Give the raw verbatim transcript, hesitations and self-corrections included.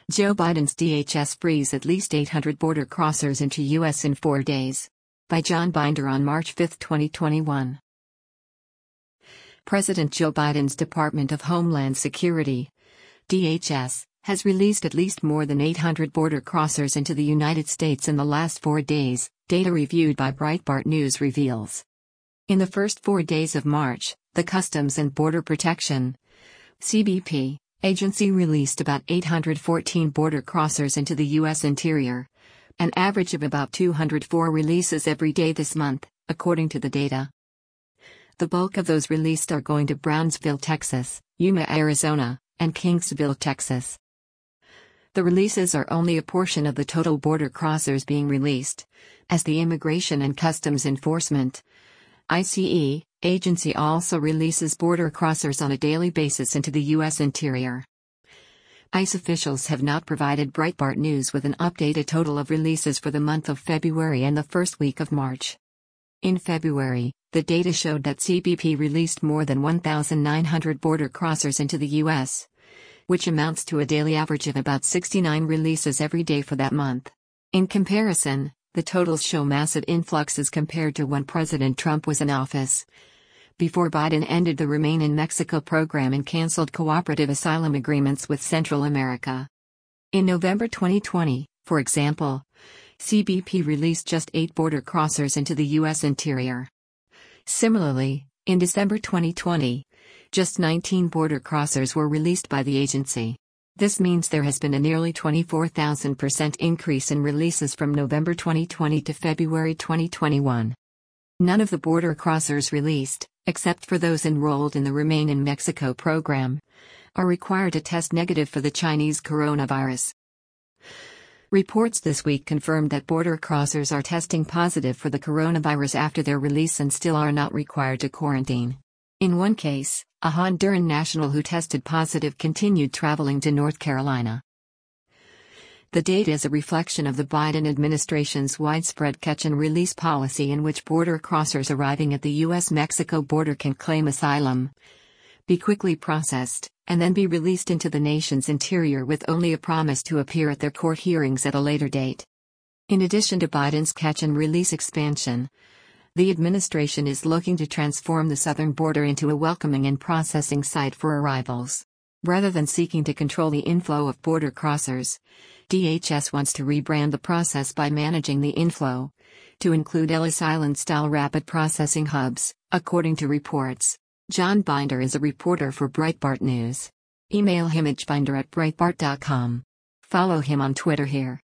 Joe Biden's D H S frees at least eight hundred border crossers into U S in four days. By John Binder on March fifth, twenty twenty-one. President Joe Biden's Department of Homeland Security, D H S, has released at least more than eight hundred border crossers into the United States in the last four days, data reviewed by Breitbart News reveals. In the first four days of March, the Customs and Border Protection C B P agency released about eight hundred fourteen border crossers into the U S interior, an average of about two hundred four releases every day this month, according to the data. The bulk of those released are going to Brownsville, Texas, Yuma, Arizona, and Kingsville, Texas. The releases are only a portion of the total border crossers being released, as the Immigration and Customs Enforcement I C E agency also releases border crossers on a daily basis into the U S interior. ICE officials have not provided Breitbart News with an updated total of releases for the month of February and the first week of March. In February, the data showed that C B P released more than one thousand nine hundred border crossers into the U S, which amounts to a daily average of about sixty-nine releases every day for that month. In comparison, the totals show massive influxes compared to when President Trump was in office, before Biden ended the Remain in Mexico program and canceled cooperative asylum agreements with Central America. In November twenty twenty, for example, C B P released just eight border crossers into the U S interior. Similarly, in December twenty twenty, just nineteen border crossers were released by the agency. This means there has been a nearly twenty-four thousand percent increase in releases from November twenty twenty to February twenty twenty-one. None of the border crossers released, except for those enrolled in the Remain in Mexico program, are required to test negative for the Chinese coronavirus. Reports this week confirmed that border crossers are testing positive for the coronavirus after their release and still are not required to quarantine. In one case, a Honduran national who tested positive continued traveling to North Carolina. The data is a reflection of the Biden administration's widespread catch-and-release policy in which border crossers arriving at the U S Mexico border can claim asylum, be quickly processed, and then be released into the nation's interior with only a promise to appear at their court hearings at a later date. In addition to Biden's catch-and-release expansion, the administration is looking to transform the southern border into a welcoming and processing site for arrivals. Rather than seeking to control the inflow of border crossers, D H S wants to rebrand the process by managing the inflow, to include Ellis Island-style rapid processing hubs, according to reports. John Binder is a reporter for Breitbart News. Email him at binder at breitbart dot com. Follow him on Twitter here.